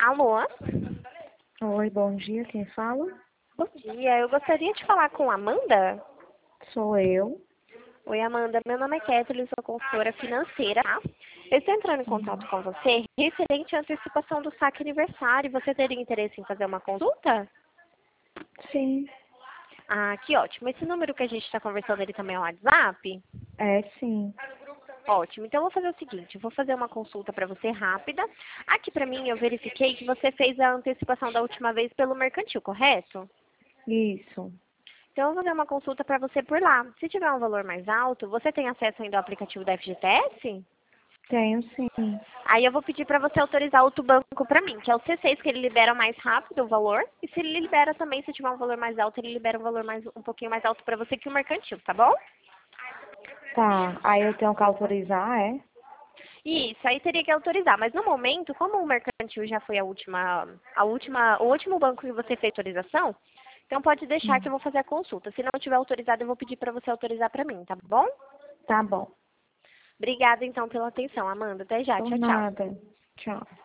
Alô? Oi, bom dia, quem fala? Bom dia, eu gostaria de falar com a Amanda. Sou eu. Oi, Amanda, meu nome é Kathleen, sou consultora financeira, tá? Eu estou entrando em contato com você referente à antecipação do saque aniversário. Você teria interesse em fazer uma consulta? Sim, Ah, que ótimo. Esse número que a gente está conversando, ele também é um WhatsApp? sim. Ótimo. Então, eu vou fazer o seguinte, eu vou fazer uma consulta para você rápida. Aqui para mim, eu verifiquei que você fez a antecipação da última vez pelo mercantil, correto? Isso. Então, eu vou fazer uma consulta para você por lá. Se tiver um valor mais alto, você tem acesso ainda ao aplicativo da FGTS? Tenho sim. Aí eu vou pedir para você autorizar outro banco para mim, que é o C6, que ele libera mais rápido o valor. E se ele libera também, se tiver um valor mais alto, ele libera um valor um pouquinho mais alto para você que o mercantil, tá bom? Tá, aí eu tenho que autorizar, é? Isso, aí teria que autorizar. Mas no momento, como o mercantil já foi o último banco que você fez autorização, então pode deixar que eu vou fazer a consulta. Se não tiver autorizado, eu vou pedir para você autorizar para mim, tá bom? Tá bom. Obrigada então pela atenção, Amanda. Até já. Por Tchau, tchau. nada. Tchau.